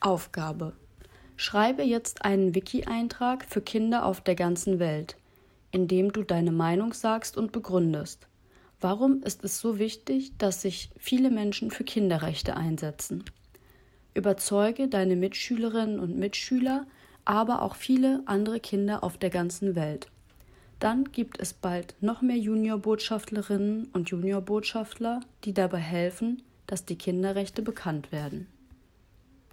Aufgabe: Schreibe jetzt einen Wiki-Eintrag für Kinder auf der ganzen Welt, in dem du deine Meinung sagst und begründest. Warum ist es so wichtig, dass sich viele Menschen für Kinderrechte einsetzen? Überzeuge deine Mitschülerinnen und Mitschüler, aber auch viele andere Kinder auf der ganzen Welt. Dann gibt es bald noch mehr Juniorbotschaftlerinnen und Juniorbotschafter, die dabei helfen, dass die Kinderrechte bekannt werden.